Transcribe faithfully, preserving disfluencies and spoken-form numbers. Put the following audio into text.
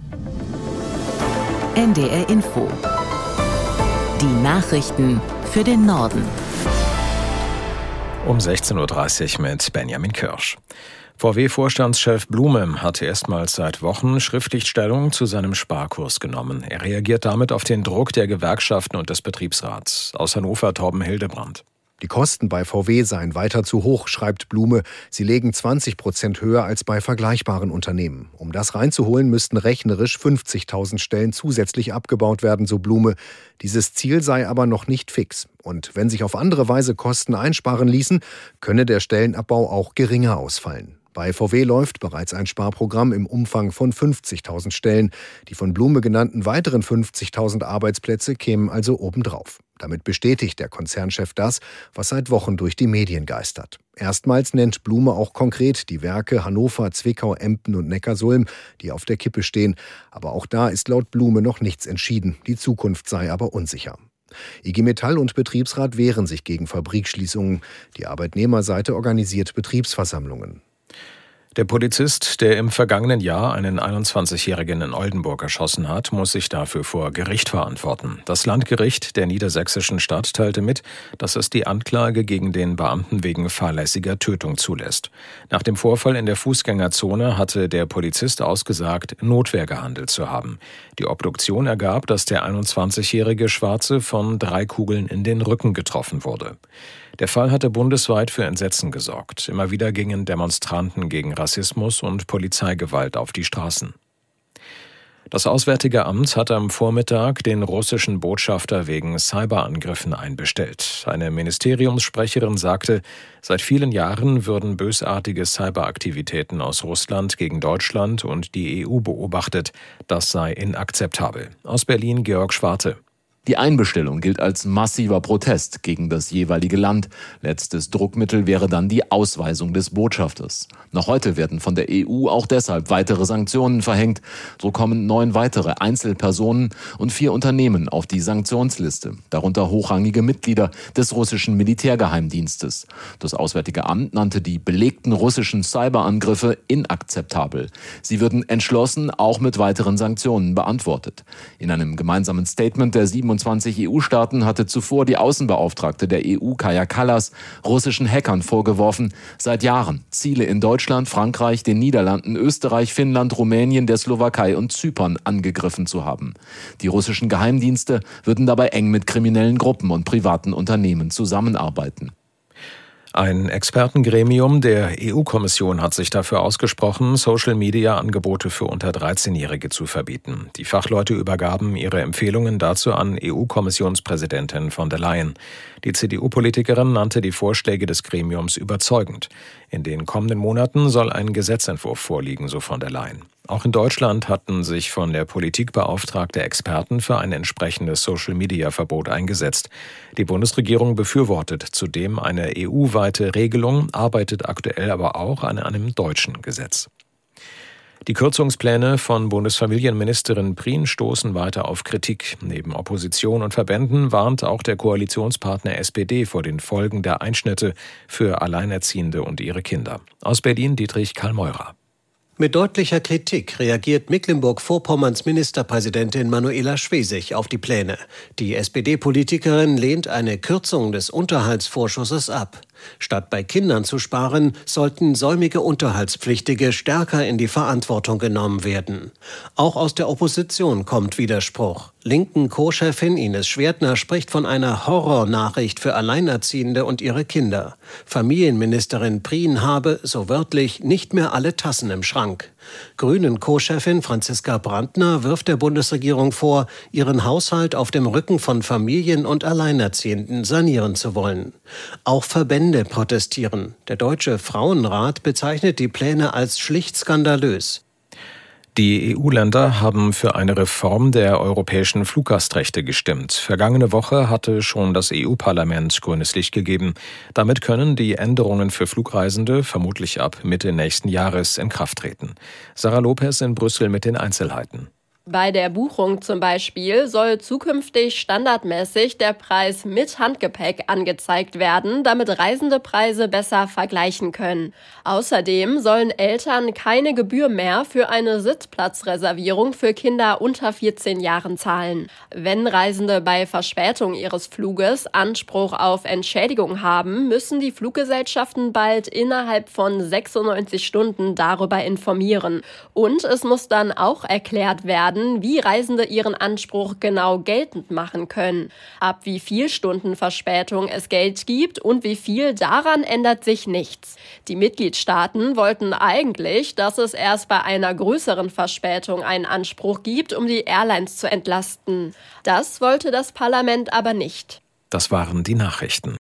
N D R Info. Die Nachrichten für den Norden. Um sechzehn Uhr dreißig mit Benjamin Kirsch. V W-Vorstandschef Blume hatte erstmals seit Wochen schriftlich Stellung zu seinem Sparkurs genommen. Er reagiert damit auf den Druck der Gewerkschaften und des Betriebsrats. Aus Hannover Torben Hildebrand. Die Kosten bei V W seien weiter zu hoch, schreibt Blume. Sie legen zwanzig Prozent höher als bei vergleichbaren Unternehmen. Um das reinzuholen, müssten rechnerisch fünfzigtausend Stellen zusätzlich abgebaut werden, so Blume. Dieses Ziel sei aber noch nicht fix. Und wenn sich auf andere Weise Kosten einsparen ließen, könne der Stellenabbau auch geringer ausfallen. Bei V W läuft bereits ein Sparprogramm im Umfang von fünfzigtausend Stellen. Die von Blume genannten weiteren fünfzigtausend Arbeitsplätze kämen also obendrauf. Damit bestätigt der Konzernchef das, was seit Wochen durch die Medien geistert. Erstmals nennt Blume auch konkret die Werke Hannover, Zwickau, Emden und Neckarsulm, die auf der Kippe stehen. Aber auch da ist laut Blume noch nichts entschieden. Die Zukunft sei aber unsicher. I G Metall und Betriebsrat wehren sich gegen Fabrikschließungen. Die Arbeitnehmerseite organisiert Betriebsversammlungen. Der Polizist, der im vergangenen Jahr einen einundzwanzigjährigen in Oldenburg erschossen hat, muss sich dafür vor Gericht verantworten. Das Landgericht der niedersächsischen Stadt teilte mit, dass es die Anklage gegen den Beamten wegen fahrlässiger Tötung zulässt. Nach dem Vorfall in der Fußgängerzone hatte der Polizist ausgesagt, Notwehr gehandelt zu haben. Die Obduktion ergab, dass der einundzwanzigjährige Schwarze von drei Kugeln in den Rücken getroffen wurde. Der Fall hatte bundesweit für Entsetzen gesorgt. Immer wieder gingen Demonstranten gegen Rassismus und Polizeigewalt auf die Straßen. Das Auswärtige Amt hat am Vormittag den russischen Botschafter wegen Cyberangriffen einbestellt. Eine Ministeriumssprecherin sagte, seit vielen Jahren würden bösartige Cyberaktivitäten aus Russland gegen Deutschland und die E U beobachtet. Das sei inakzeptabel. Aus Berlin Georg Schwarte. Die Einbestellung gilt als massiver Protest gegen das jeweilige Land. Letztes Druckmittel wäre dann die Ausweisung des Botschafters. Noch heute werden von der E U auch deshalb weitere Sanktionen verhängt. So kommen neun weitere Einzelpersonen und vier Unternehmen auf die Sanktionsliste, darunter hochrangige Mitglieder des russischen Militärgeheimdienstes. Das Auswärtige Amt nannte die belegten russischen Cyberangriffe inakzeptabel. Sie würden entschlossen auch mit weiteren Sanktionen beantwortet. In einem gemeinsamen Statement der siebenundzwanzig E U-Staaten hatte zuvor die Außenbeauftragte der E U, Kaja Kallas, russischen Hackern vorgeworfen, seit Jahren Ziele in Deutschland, Frankreich, den Niederlanden, Österreich, Finnland, Rumänien, der Slowakei und Zypern angegriffen zu haben. Die russischen Geheimdienste würden dabei eng mit kriminellen Gruppen und privaten Unternehmen zusammenarbeiten. Ein Expertengremium der E U-Kommission hat sich dafür ausgesprochen, Social-Media-Angebote für unter dreizehnjährige zu verbieten. Die Fachleute übergaben ihre Empfehlungen dazu an E U-Kommissionspräsidentin von der Leyen. Die C D U-Politikerin nannte die Vorschläge des Gremiums überzeugend. In den kommenden Monaten soll ein Gesetzentwurf vorliegen, so von der Leyen. Auch in Deutschland hatten sich von der Politik beauftragte Experten für ein entsprechendes Social-Media-Verbot eingesetzt. Die Bundesregierung befürwortet zudem eine E U-weite Regelung, arbeitet aktuell aber auch an einem deutschen Gesetz. Die Kürzungspläne von Bundesfamilienministerin Prien stoßen weiter auf Kritik. Neben Opposition und Verbänden warnt auch der Koalitionspartner S P D vor den Folgen der Einschnitte für Alleinerziehende und ihre Kinder. Aus Berlin Dietrich Karl-Meurer. Mit deutlicher Kritik reagiert Mecklenburg-Vorpommerns Ministerpräsidentin Manuela Schwesig auf die Pläne. Die S P D-Politikerin lehnt eine Kürzung des Unterhaltsvorschusses ab. Statt bei Kindern zu sparen, sollten säumige Unterhaltspflichtige stärker in die Verantwortung genommen werden. Auch aus der Opposition kommt Widerspruch. Linken Co-Chefin Ines Schwertner spricht von einer Horrornachricht für Alleinerziehende und ihre Kinder. Familienministerin Prien habe, so wörtlich, nicht mehr alle Tassen im Schrank. Grünen Co-Chefin Franziska Brandner wirft der Bundesregierung vor, ihren Haushalt auf dem Rücken von Familien und Alleinerziehenden sanieren zu wollen. Auch Verbände protestieren. Der Deutsche Frauenrat bezeichnet die Pläne als schlicht skandalös. Die E U-Länder haben für eine Reform der europäischen Fluggastrechte gestimmt. Vergangene Woche hatte schon das E U-Parlament grünes Licht gegeben. Damit können die Änderungen für Flugreisende vermutlich ab Mitte nächsten Jahres in Kraft treten. Sarah Lopez in Brüssel mit den Einzelheiten. Bei der Buchung zum Beispiel soll zukünftig standardmäßig der Preis mit Handgepäck angezeigt werden, damit Reisende Preise besser vergleichen können. Außerdem sollen Eltern keine Gebühr mehr für eine Sitzplatzreservierung für Kinder unter vierzehn Jahren zahlen. Wenn Reisende bei Verspätung ihres Fluges Anspruch auf Entschädigung haben, müssen die Fluggesellschaften bald innerhalb von sechsundneunzig Stunden darüber informieren. Und es muss dann auch erklärt werden, wie Reisende ihren Anspruch genau geltend machen können. Ab wie viel Stunden Verspätung es Geld gibt und wie viel, daran ändert sich nichts. Die Mitgliedstaaten wollten eigentlich, dass es erst bei einer größeren Verspätung einen Anspruch gibt, um die Airlines zu entlasten. Das wollte das Parlament aber nicht. Das waren die Nachrichten.